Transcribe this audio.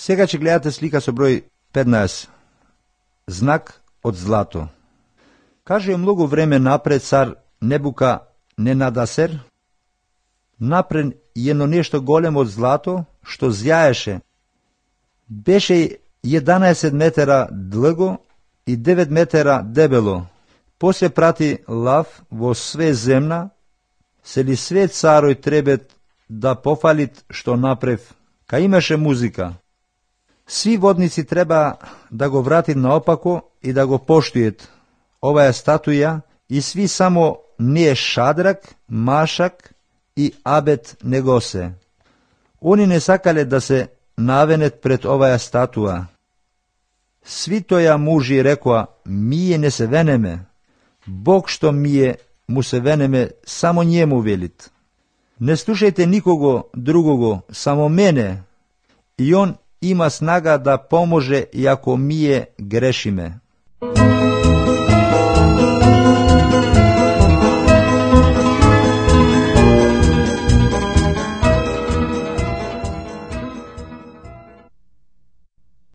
Сега ќе гледате слика со број 15. Знак од злато. Каже многу време напред цар Небука Ненадасер, напред едно нешто големо од злато, што зјаеше. Беше 11 метара длго и 9 метара дебело. После прати лав во све земна, се ли све царој требет да пофалит што направ. Ка имаше музика. Сви водници треба да го вратит наопако и да го поштујет оваа статуја, и сви само не Шадрак, Машак и Абед Негосе. Они не сакале да се навенет пред оваа статуа. Сви тоја мужи рекоа: мие не се венеме. Бог што мие му се венеме, само njemu велит. Не слушајте никого другого, само мене, и он има снага да поможе и ако мие грешиме.